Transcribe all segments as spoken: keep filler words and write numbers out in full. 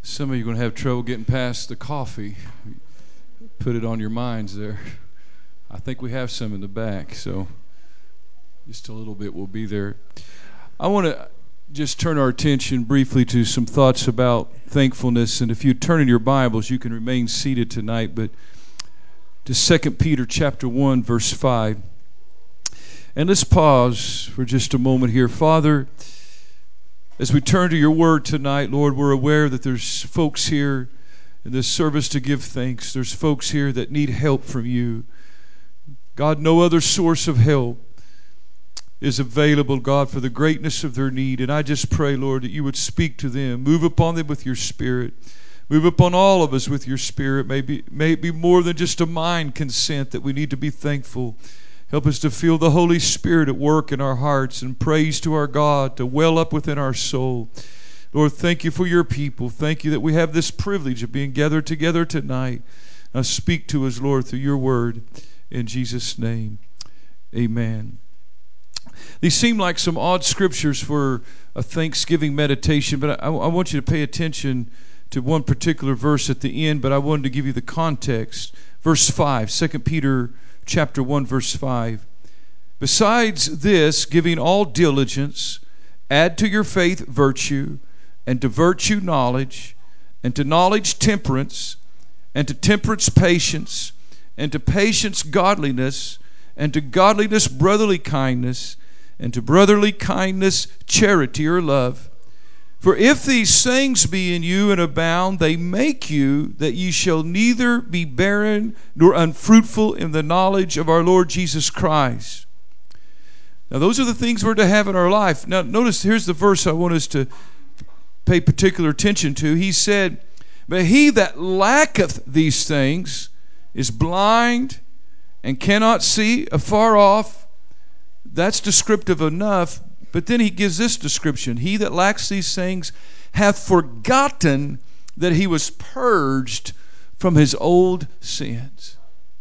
Some of you are going to have trouble getting past the coffee. Put it on your minds there. I think we have some in the back, so just a little bit will be there. I want to just turn our attention briefly to some thoughts about thankfulness. And if you turn in your Bibles, you can remain seated tonight. But to Second Peter chapter one, verse five. And let's pause for just a moment here. Father, as we turn to your word tonight, Lord, we're aware that there's folks here in this service to give thanks. There's folks here that need help from you. God, no other source of help is available, God, for the greatness of their need. And I just pray, Lord, that you would speak to them. Move upon them with your Spirit. Move upon all of us with your Spirit. Maybe, may it be more than just a mind consent that we need to be thankful. Help us to feel the Holy Spirit at work in our hearts and praise to our God to well up within our soul. Lord, thank you for your people. Thank you that we have this privilege of being gathered together tonight. Now speak to us, Lord, through your word. In Jesus' name, amen. These seem like some odd scriptures for a Thanksgiving meditation, but I, I want you to pay attention to one particular verse at the end, but I wanted to give you the context. Verse five, Second Peter chapter one, verse five. Besides this, giving all diligence, add to your faith virtue, and to virtue knowledge, and to knowledge temperance, and to temperance patience, and to patience godliness, and to godliness brotherly kindness, and to brotherly kindness charity or love. For if these things be in you and abound, they make you that ye shall neither be barren nor unfruitful in the knowledge of our Lord Jesus Christ. Now those are the things we're to have in our life. Now notice, here's the verse I want us to pay particular attention to. He said, but he that lacketh these things is blind and cannot see afar off. That's descriptive enough. But then he gives this description. He that lacks these things hath forgotten that he was purged from his old sins.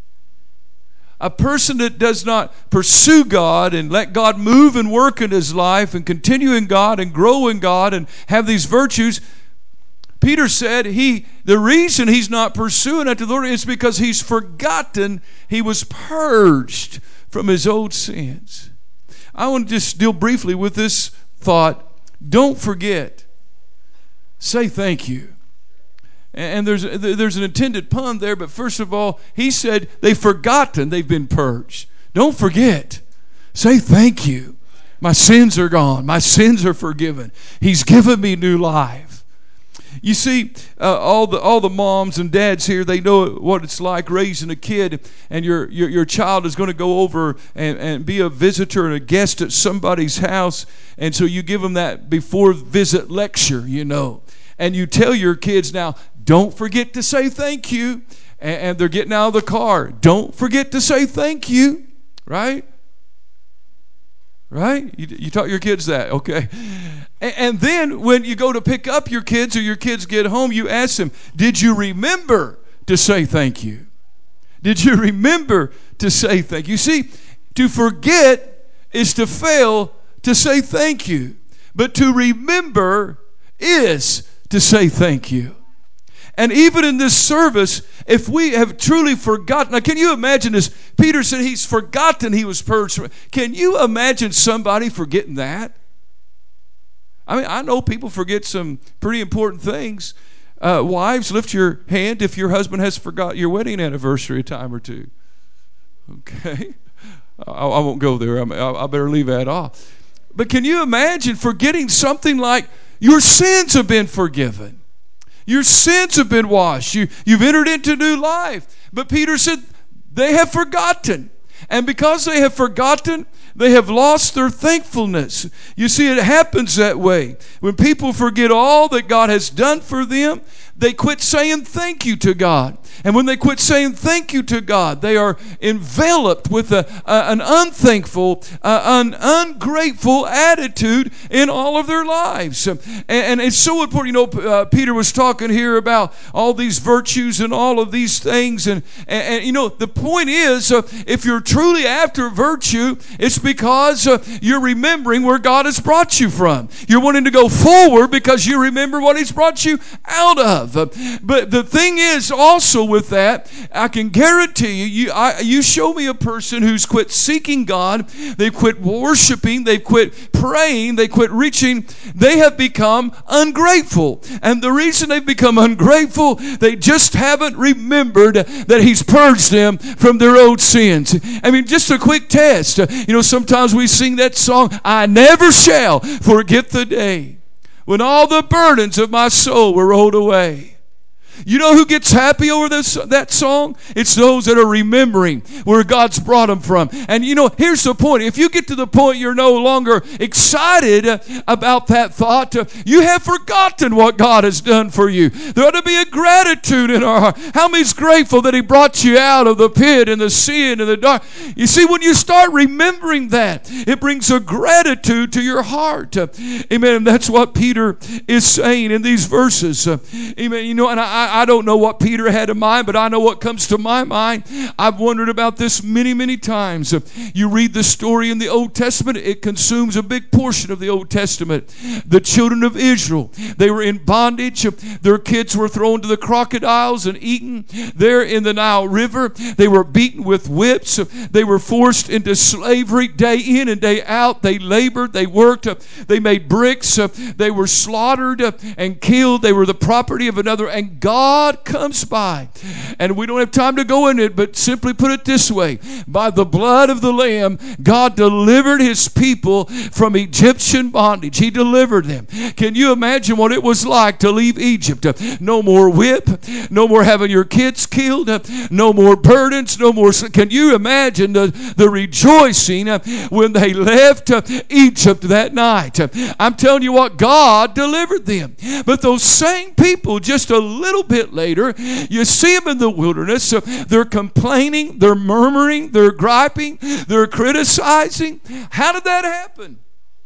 A person that does not pursue God and let God move and work in his life and continue in God and grow in God and have these virtues, Peter said he the reason he's not pursuing after the Lord is because he's forgotten he was purged from his old sins. I want to just deal briefly with this thought. Don't forget. Say thank you. And there's there's an intended pun there, but first of all, he said they've forgotten they've been purged. Don't forget. Say thank you. My sins are gone. My sins are forgiven. He's given me new life. You see, uh, all the all the moms and dads here, they know what it's like raising a kid, and your your, your child is going to go over and, and be a visitor and a guest at somebody's house, and so you give them that before visit lecture, you know, and you tell your kids now, don't forget to say thank you, and, and they're getting out of the car. Don't forget to say thank you, right? Right? You, you taught your kids that, okay? And, and then when you go to pick up your kids or your kids get home, you ask them, did you remember to say thank you? Did you remember to say thank you? You see, to forget is to fail to say thank you. But to remember is to say thank you. And even in this service, if we have truly forgotten, now can you imagine this? Peter said he's forgotten he was purged. Can you imagine somebody forgetting that? I mean, I know people forget some pretty important things. Uh, wives, lift your hand if your husband has forgot your wedding anniversary a time or two. Okay? I, I won't go there. I, I better leave that off. But can you imagine forgetting something like your sins have been forgiven? Your sins have been washed. You, you've entered into new life. But Peter said they have forgotten. And because they have forgotten, they have lost their thankfulness. You see, it happens that way. When people forget all that God has done for them, they quit saying thank you to God. And when they quit saying thank you to God, they are enveloped with a, a, an unthankful, uh, an ungrateful attitude in all of their lives. And, and it's so important. You know, uh, Peter was talking here about all these virtues and all of these things. And, and, and you know, the point is, uh, if you're truly after virtue, it's because uh, you're remembering where God has brought you from. You're wanting to go forward because you remember what He's brought you out of. Uh, but the thing is also with that, I can guarantee you, you, I, you show me a person who's quit seeking God, they've quit worshiping, they've quit praying, they quit reaching, they have become ungrateful. And the reason they've become ungrateful, they just haven't remembered that He's purged them from their old sins. I mean, just a quick test. You know, sometimes we sing that song, I never shall forget the day when all the burdens of my soul were rolled away. You know who gets happy over this, that song? It's those that are remembering where God's brought them from. And you know, here's the point. If you get to the point you're no longer excited about that thought, you have forgotten what God has done for you. There ought to be a gratitude in our heart. How many's grateful that He brought you out of the pit and the sin and the dark? You see, when you start remembering that, it brings a gratitude to your heart. Amen. And that's what Peter is saying in these verses. Amen. You know, and I I don't know what Peter had in mind, but I know what comes to my mind. I've wondered about this many, many times. You read the story in the Old Testament, it consumes a big portion of the Old Testament. The children of Israel, they were in bondage. Their kids were thrown to the crocodiles and eaten there in the Nile River. They were beaten with whips. They were forced into slavery day in and day out. They labored, they worked, they made bricks. They were slaughtered and killed. They were the property of another. And God God comes by, and we don't have time to go in it, but simply put it this way: by the blood of the Lamb, God delivered His people from Egyptian bondage. He delivered them. Can you imagine what it was like to leave Egypt? No more whip, no more having your kids killed, no more burdens, no more. Can you imagine the, the rejoicing when they left Egypt that night? I'm telling you what, God delivered them. But those same people, just a little bit later, you see them in the wilderness. They're complaining, they're murmuring, they're griping, they're criticizing. How did that happen?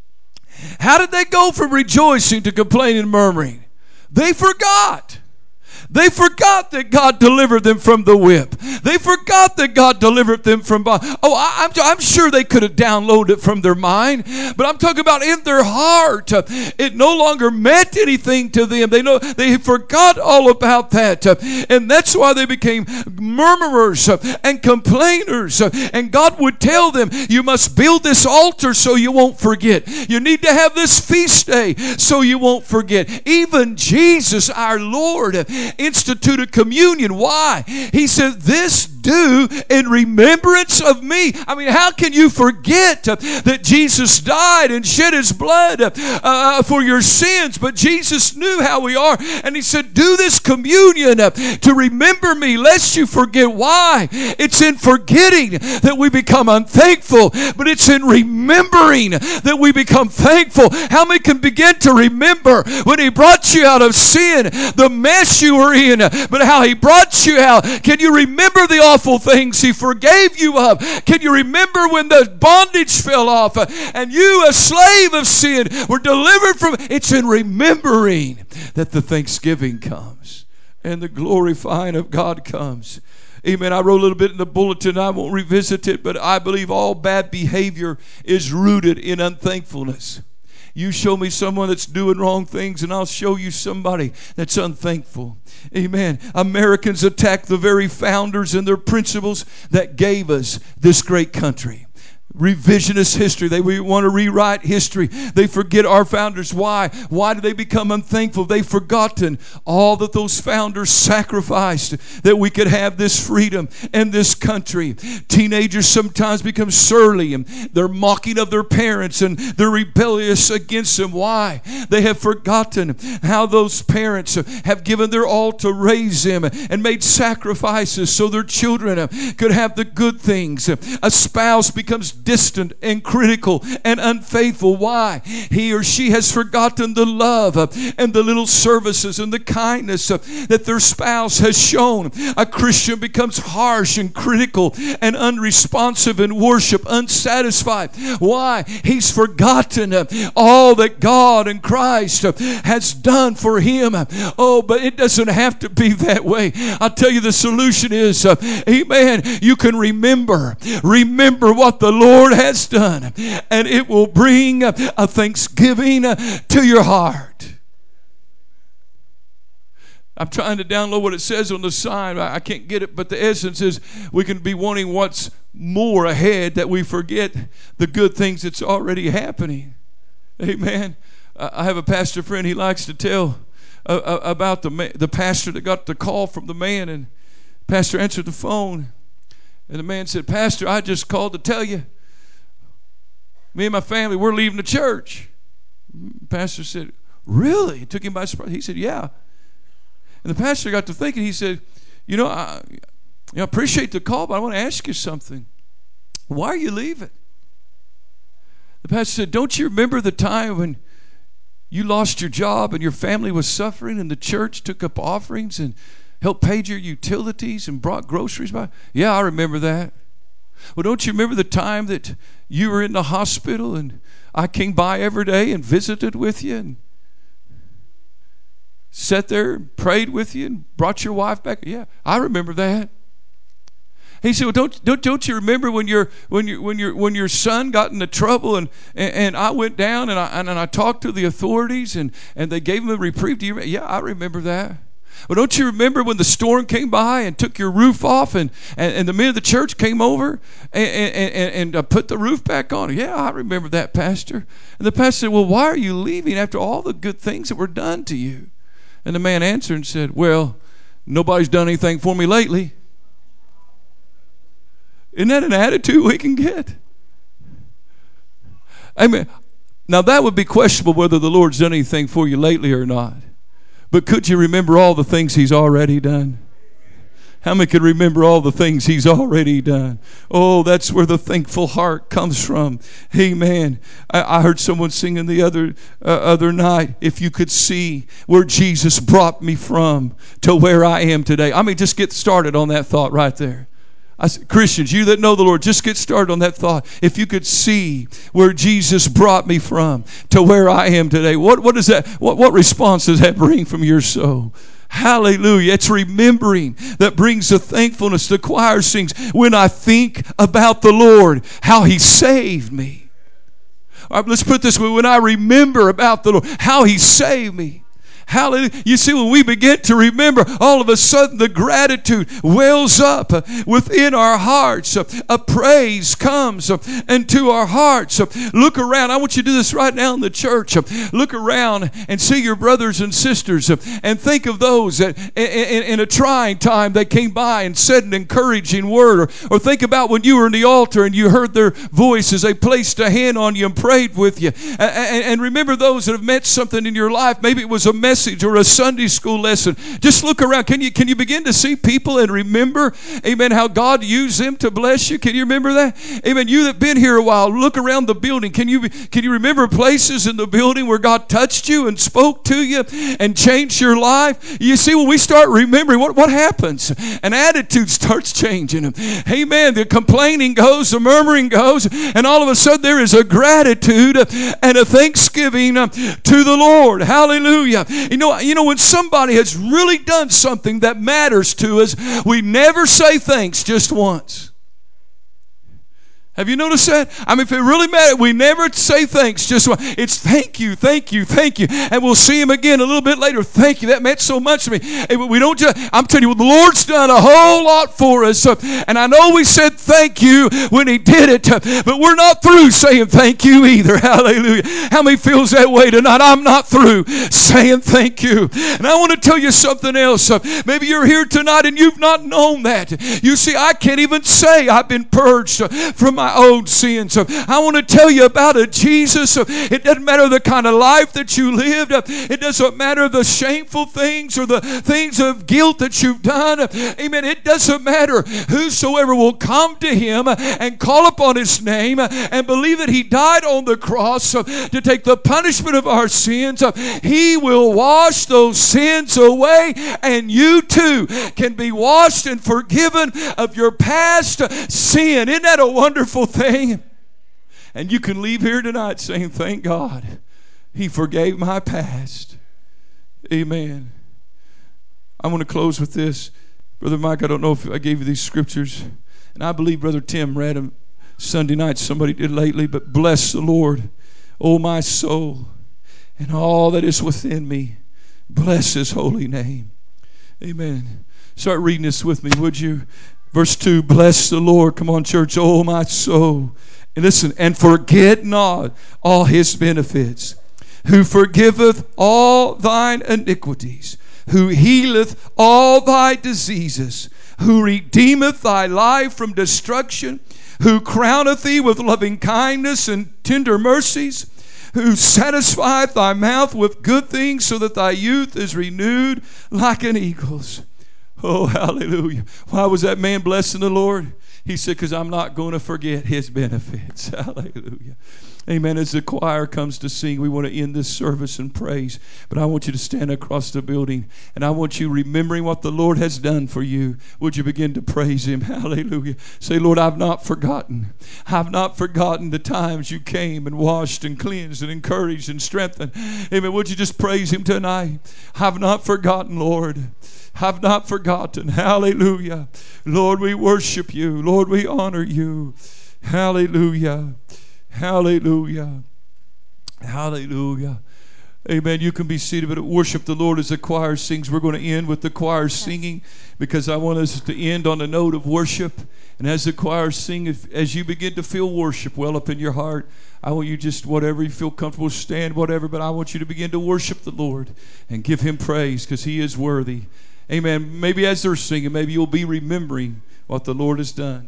How did they go from rejoicing to complaining and murmuring? They forgot. They forgot that God delivered them from the whip. They forgot that God delivered them from... Oh, I, I'm, I'm sure they could have downloaded it from their mind, but I'm talking about in their heart. It no longer meant anything to them. They know they forgot all about that. And that's why they became murmurers and complainers. And God would tell them, you must build this altar so you won't forget. You need to have this feast day so you won't forget. Even Jesus, our Lord, instituted communion. Why? He said, this do in remembrance of me. I mean, how can you forget that Jesus died and shed His blood uh, for your sins? But Jesus knew how we are, and He said, do this communion to remember me, lest you forget. Why? It's in forgetting that we become unthankful, but it's in remembering that we become thankful. How many can begin to remember when He brought you out of sin, the mess you were in, but how He brought you out? Can you remember the awful things He forgave you of? Can you remember when the bondage fell off and you, a slave of sin, were delivered from? It's in remembering that the thanksgiving comes and the glorifying of God comes. Amen. I wrote a little bit in the bulletin. I won't revisit it, but I believe all bad behavior is rooted in unthankfulness. You show me someone that's doing wrong things, and I'll show you somebody that's unthankful. Amen. Americans attack the very founders and their principles that gave us this great country. Revisionist history. They want to rewrite history. They forget our founders. Why? Why do they become unthankful? They've forgotten all that those founders sacrificed that we could have this freedom and this country. Teenagers sometimes become surly and they're mocking of their parents and they're rebellious against them. Why? They have forgotten how those parents have given their all to raise them and made sacrifices so their children could have the good things. A spouse becomes distant and critical and unfaithful. Why? He or she has forgotten the love and the little services and the kindness that their spouse has shown. A Christian becomes harsh and critical and unresponsive in worship, unsatisfied. Why? He's forgotten all that God and Christ has done for him. Oh, but it doesn't have to be that way. I'll tell you, the solution is, uh, amen, you can remember. Remember what the Lord has done, and it will bring a thanksgiving to your heart. I'm trying to download what it says on the sign. I can't get it, but the essence is we can be wanting what's more ahead, that we forget the good things that's already happening. Amen. I have a pastor friend. He likes to tell uh, about the the pastor that got the call from the man, and pastor answered the phone, and the man said, "Pastor, I just called to tell you, me and my family, we're leaving the church." The pastor said, "Really?" It took him by surprise. He said, "Yeah." And the pastor got to thinking. He said, "You know, I, you know, I appreciate the call, but I want to ask you something. Why are you leaving?" The pastor said, "Don't you remember the time when you lost your job and your family was suffering, and the church took up offerings and helped pay your utilities and brought groceries by?" "Yeah, I remember that." "Well, don't you remember the time that you were in the hospital and I came by every day and visited with you and sat there and prayed with you and brought your wife back?" "Yeah, I remember that." He said, "Well, don't don't don't you remember when your when your when your when your son got into trouble and and, and I went down and I and, and I talked to the authorities and, and they gave him a reprieve?" "Do you remember?" "Yeah, I remember that." "Well, don't you remember when the storm came by and took your roof off and, and, and the men of the church came over and and, and, and uh, put the roof back on?" "Yeah, I remember that, Pastor." And the pastor said, "Well, why are you leaving after all the good things that were done to you?" And the man answered and said, "Well, nobody's done anything for me lately." Isn't that an attitude we can get? Amen. Now that would be questionable whether the Lord's done anything for you lately or not. But could you remember all the things He's already done? How many could remember all the things He's already done? Oh, that's where the thankful heart comes from. Amen. I, I heard someone singing the other uh, other night, "If you could see where Jesus brought me from to where I am today." I mean, just get started on that thought right there. I said, Christians, you that know the Lord, just get started on that thought. If you could see where Jesus brought me from to where I am today, what what is that? What what response does that bring from your soul? Hallelujah. It's remembering that brings the thankfulness. The choir sings, "When I think about the Lord, how He saved me." All right, let's put it this way. When I remember about the Lord, how He saved me. Hallelujah. You see, when we begin to remember, all of a sudden the gratitude wells up within our hearts. A praise comes into our hearts. Look around. I want you to do this right now in the church. Look around and see your brothers and sisters and think of those that in a trying time they came by and said an encouraging word. Or, or think about when you were in the altar and you heard their voice as they placed a hand on you and prayed with you. And, and remember those that have meant something in your life. Maybe it was a message or a Sunday school lesson. Just look around. Can you can you begin to see people and remember, amen, how God used them to bless you? Can you remember that? Amen. You that been here a while, look around the building. Can you can you remember places in the building where God touched you and spoke to you and changed your life? You see, when we start remembering, what, what happens? An attitude starts changing. Amen. The complaining goes, the murmuring goes, and all of a sudden there is a gratitude and a thanksgiving to the Lord. Hallelujah. You know, you know, when somebody has really done something that matters to us, we never say thanks just once. Have you noticed that? I mean, if it really matters, we never say thanks just once. It's thank you, thank you, thank you. And we'll see him again a little bit later. Thank you. That meant so much to me. And we don't just, I'm telling you, the Lord's done a whole lot for us. And I know we said thank you when He did it, but we're not through saying thank you either. Hallelujah. How many feels that way tonight? I'm not through saying thank you. And I want to tell you something else. Maybe you're here tonight and you've not known that. You see, I can't even say I've been purged from my my own sins. I want to tell you about a Jesus. It doesn't matter the kind of life that you lived. It doesn't matter the shameful things or the things of guilt that you've done. Amen. It doesn't matter. Whosoever will come to him and call upon his name and believe that he died on the cross to take the punishment of our sins, he will wash those sins away, and you too can be washed and forgiven of your past sin. Isn't that a wonderful thing? And you can leave here tonight saying, thank God he forgave my past. Amen. I want to close with this. Brother Mike, I don't know if I gave you these scriptures, and I believe Brother Tim read them Sunday night. Somebody did lately. But bless the Lord, O my soul, and all that is within me. Bless his holy name. Amen. Start reading this with me, would you? Verse two, bless the Lord. Come on, church. Oh, my soul. And listen, and forget not all his benefits, who forgiveth all thine iniquities, who healeth all thy diseases, who redeemeth thy life from destruction, who crowneth thee with loving kindness and tender mercies, who satisfieth thy mouth with good things, so that thy youth is renewed like an eagle's. Oh, hallelujah. Why was that man blessing the Lord? He said, because I'm not going to forget his benefits. Hallelujah. Amen. As the choir comes to sing, we want to end this service in praise. But I want you to stand across the building, and I want you remembering what the Lord has done for you. Would you begin to praise him? Hallelujah. Say, Lord, I've not forgotten. I've not forgotten the times you came and washed and cleansed and encouraged and strengthened. Amen. Would you just praise him tonight? I've not forgotten, Lord. I've not forgotten. Hallelujah. Lord, we worship you. Lord, we honor you. Hallelujah. Hallelujah. Hallelujah. Amen. You can be seated, but worship the Lord as the choir sings. We're going to end with the choir singing, because I want us to end on a note of worship. And as the choir sing, if, as you begin to feel worship well up in your heart, I want you just, whatever you feel comfortable, stand, whatever, but I want you to begin to worship the Lord and give him praise, because he is worthy. Amen. Maybe as they're singing, maybe you'll be remembering what the Lord has done.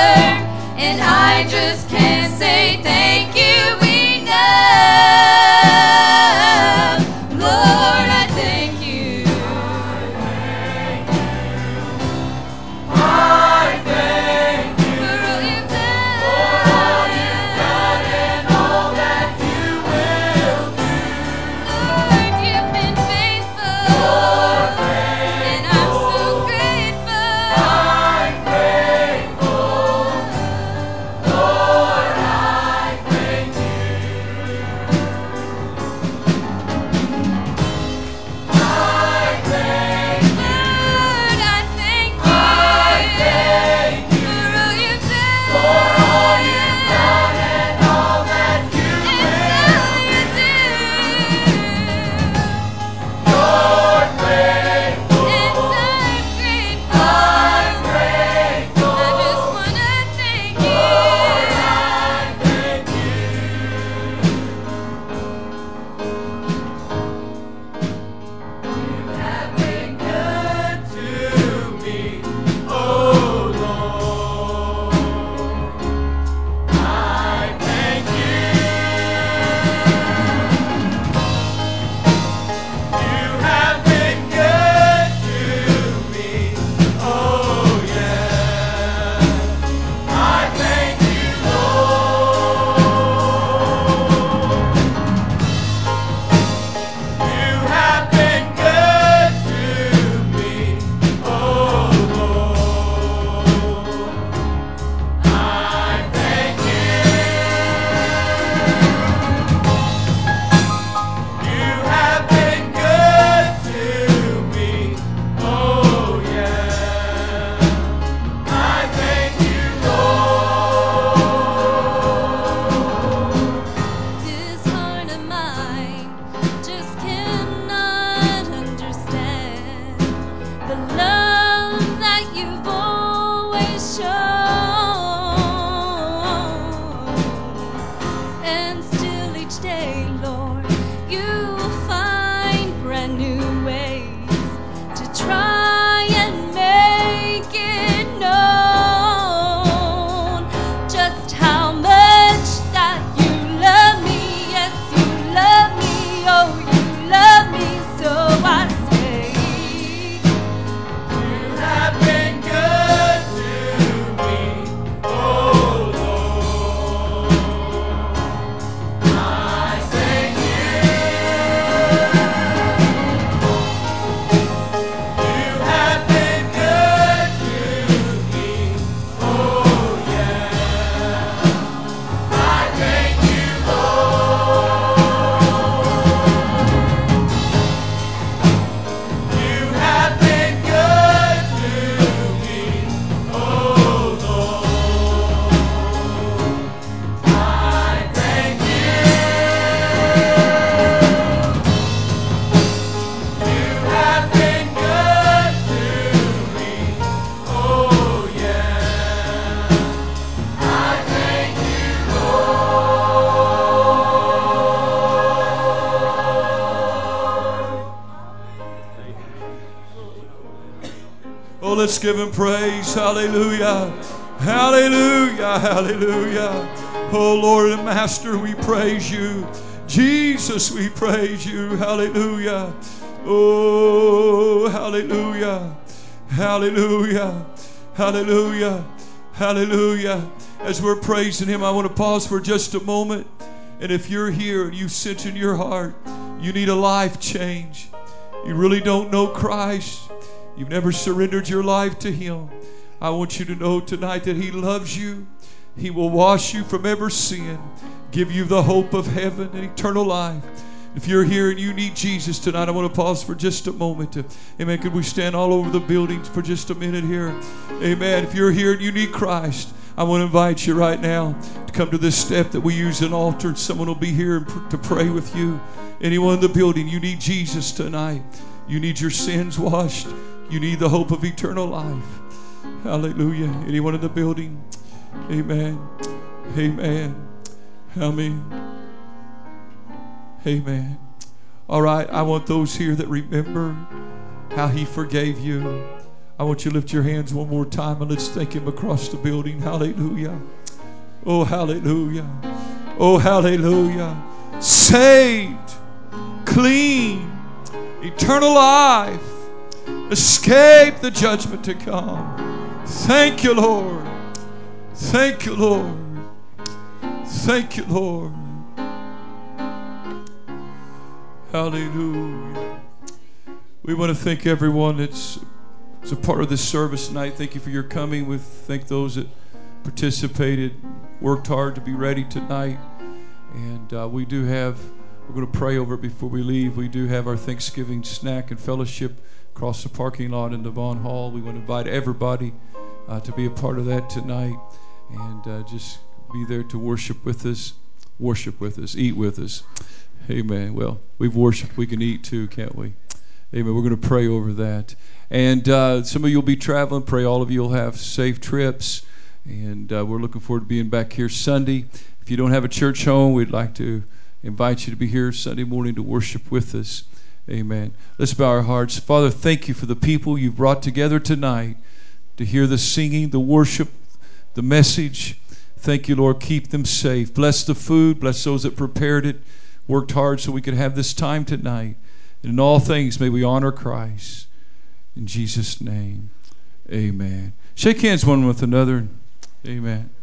And I just can't say thank you enough. Oh, let's give him praise. Hallelujah. Hallelujah. Hallelujah. Oh, Lord and Master, we praise you. Jesus, we praise you. Hallelujah. Oh, hallelujah. Hallelujah. Hallelujah. Hallelujah. As we're praising him, I want to pause for just a moment. And if you're here and you sense in your heart you need a life change, you really don't know Christ, you've never surrendered your life to him, I want you to know tonight that he loves you. He will wash you from every sin, give you the hope of heaven and eternal life. If you're here and you need Jesus tonight, I want to pause for just a moment. To, amen. Could we stand all over the building for just a minute here? Amen. If you're here and you need Christ, I want to invite you right now to come to this step that we use an altar. Someone will be here to pray with you. Anyone in the building, you need Jesus tonight. You need your sins washed. You need the hope of eternal life. Hallelujah. Anyone in the building? Amen. Amen. Amen. Amen. All right. I want those here that remember how he forgave you. I want you to lift your hands one more time and let's thank him across the building. Hallelujah. Oh, hallelujah. Oh, hallelujah. Saved, clean, eternal life, escape the judgment to come. Thank you, Lord. Thank you, Lord. Thank you, Lord. Hallelujah. We want to thank everyone that's, that's a part of this service tonight. Thank you for your coming. We thank those that participated, worked hard to be ready tonight. And uh, we do have, we're going to pray over it before we leave. We do have our Thanksgiving snack and fellowship across the parking lot in the Vaughn Hall. We want to invite everybody uh, to be a part of that tonight and uh, just be there to worship with us, worship with us, eat with us. Amen. Well, we've worshiped. We can eat too, can't we? Amen. We're going to pray over that. And uh, some of you will be traveling. Pray all of you will have safe trips. And uh, we're looking forward to being back here Sunday. If you don't have a church home, we'd like to invite you to be here Sunday morning to worship with us. Amen. Let's bow our hearts. Father, thank you for the people you've brought together tonight to hear the singing, the worship, the message. Thank you, Lord. Keep them safe. Bless the food. Bless those that prepared it, worked hard so we could have this time tonight. And in all things, may we honor Christ. In Jesus' name, amen. Shake hands one with another. Amen.